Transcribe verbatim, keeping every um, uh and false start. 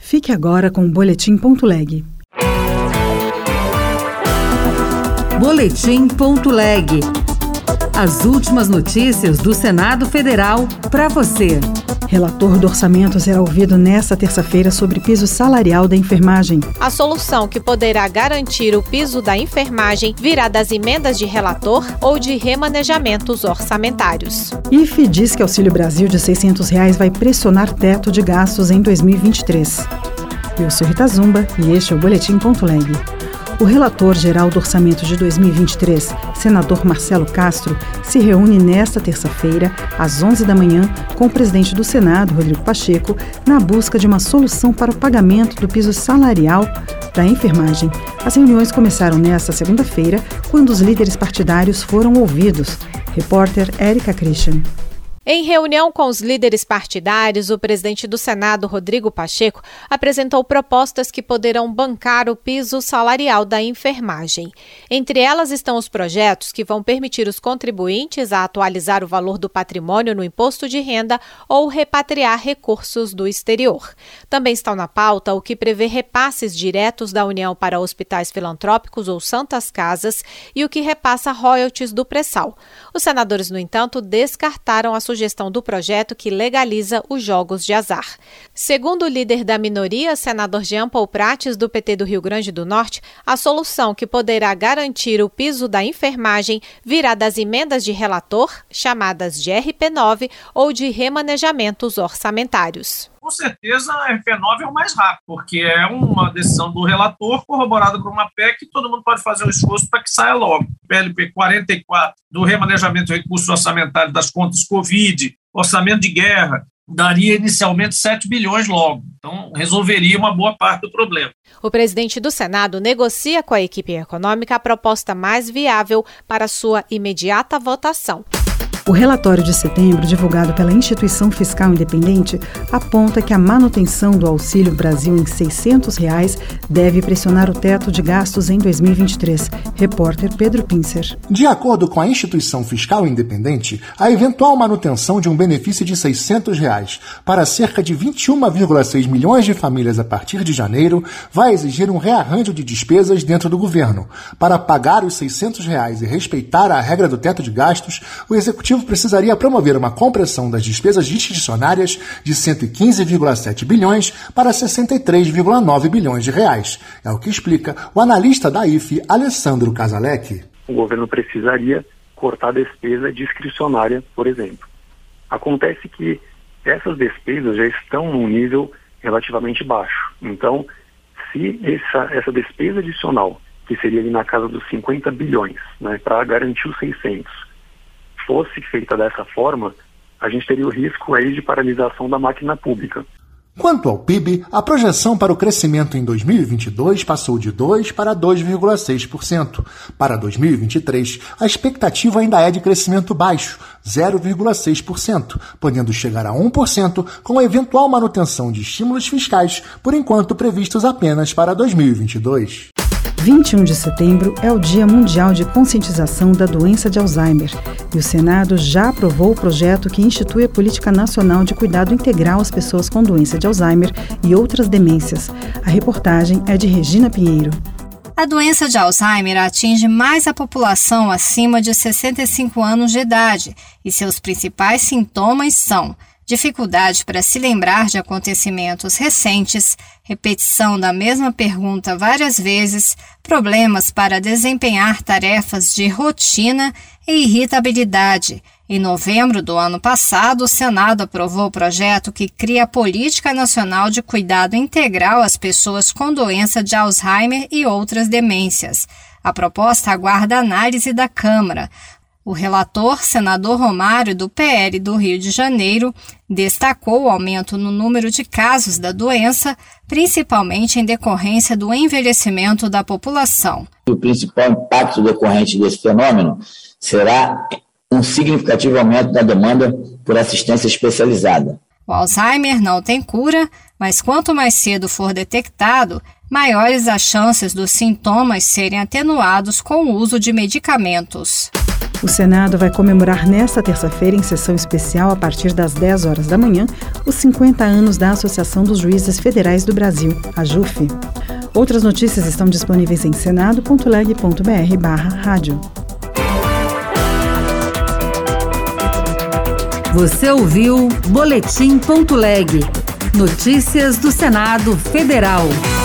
Fique agora com o Boletim Ponto Leg. Boletim Ponto Leg. As últimas notícias do Senado Federal para você. Relator do orçamento será ouvido nesta terça-feira sobre piso salarial da enfermagem. A solução que poderá garantir o piso da enfermagem virá das emendas de relator ou de remanejamentos orçamentários. I F E diz que Auxílio Brasil de seiscentos reais vai pressionar teto de gastos em dois mil e vinte e três. Eu sou Rita Zumba e este é o Boletim Ponto Leg. O relator geral do orçamento de dois mil e vinte e três, senador Marcelo Castro, se reúne nesta terça-feira, às onze da manhã, com o presidente do Senado, Rodrigo Pacheco, na busca de uma solução para o pagamento do piso salarial da enfermagem. As reuniões começaram nesta segunda-feira, quando os líderes partidários foram ouvidos. Repórter Érica Christian. Em reunião com os líderes partidários, o presidente do Senado, Rodrigo Pacheco, apresentou propostas que poderão bancar o piso salarial da enfermagem. Entre elas estão os projetos que vão permitir os contribuintes a atualizar o valor do patrimônio no imposto de renda ou repatriar recursos do exterior. Também estão na pauta o que prevê repasses diretos da União para hospitais filantrópicos ou santas casas e o que repassa royalties do pré-sal. Os senadores, no entanto, descartaram a sugestão do projeto que legaliza os jogos de azar. Segundo o líder da minoria, senador Jean Paul Prates, do P T do Rio Grande do Norte, a solução que poderá garantir o piso da enfermagem virá das emendas de relator, chamadas de R P nove, ou de remanejamentos orçamentários. Com certeza, a R P nove é o mais rápido, porque é uma decisão do relator corroborada por uma P E C e todo mundo pode fazer um esforço para que saia logo. P L P quarenta e quatro, do remanejamento de recursos orçamentários das contas Covid, orçamento de guerra, daria inicialmente sete bilhões logo. Então, resolveria uma boa parte do problema. O presidente do Senado negocia com a equipe econômica a proposta mais viável para sua imediata votação. O relatório de setembro, divulgado pela Instituição Fiscal Independente, aponta que a manutenção do Auxílio Brasil em seiscentos reais deve pressionar o teto de gastos em dois mil e vinte e três. Repórter Pedro Pincer. De acordo com a Instituição Fiscal Independente, a eventual manutenção de um benefício de seiscentos reais para cerca de vinte e um vírgula seis milhões de famílias a partir de janeiro vai exigir um rearranjo de despesas dentro do governo. Para pagar os seiscentos reais e respeitar a regra do teto de gastos, o Executivo precisaria promover uma compressão das despesas discricionárias de cento e quinze vírgula sete bilhões para sessenta e três vírgula nove bilhões de reais. É o que explica o analista da I F E, Alessandro Casalec. O governo precisaria cortar a despesa discricionária, por exemplo. Acontece que essas despesas já estão num nível relativamente baixo. Então, se essa, essa despesa adicional, que seria ali na casa dos cinquenta bilhões, né, para garantir os seiscentos, fosse feita dessa forma, a gente teria o risco aí de paralisação da máquina pública. Quanto ao P I B, a projeção para o crescimento em dois mil e vinte e dois passou de dois por cento para dois vírgula seis por cento. Para dois mil e vinte e três, a expectativa ainda é de crescimento baixo, zero vírgula seis por cento, podendo chegar a um por cento com a eventual manutenção de estímulos fiscais, por enquanto previstos apenas para dois mil e vinte e dois. vinte e um de setembro é o Dia Mundial de Conscientização da Doença de Alzheimer e o Senado já aprovou o projeto que institui a Política Nacional de Cuidado Integral às Pessoas com Doença de Alzheimer e outras demências. A reportagem é de Regina Pinheiro. A doença de Alzheimer atinge mais a população acima de sessenta e cinco anos de idade e seus principais sintomas são dificuldade para se lembrar de acontecimentos recentes, repetição da mesma pergunta várias vezes, problemas para desempenhar tarefas de rotina e irritabilidade. Em novembro do ano passado, o Senado aprovou o projeto que cria a Política Nacional de Cuidado Integral às Pessoas com Doença de Alzheimer e outras demências. A proposta aguarda análise da Câmara. O relator, senador Romário, do P L do Rio de Janeiro, destacou o aumento no número de casos da doença, principalmente em decorrência do envelhecimento da população. O principal impacto decorrente desse fenômeno será um significativo aumento da demanda por assistência especializada. O Alzheimer não tem cura, mas quanto mais cedo for detectado, maiores as chances dos sintomas serem atenuados com o uso de medicamentos. O Senado vai comemorar nesta terça-feira, em sessão especial a partir das dez horas da manhã, os cinquenta anos da Associação dos Juízes Federais do Brasil, a JUF. Outras notícias estão disponíveis em senado ponto leg ponto br barra rádio. Você ouviu Boletim ponto leg. Notícias do Senado Federal.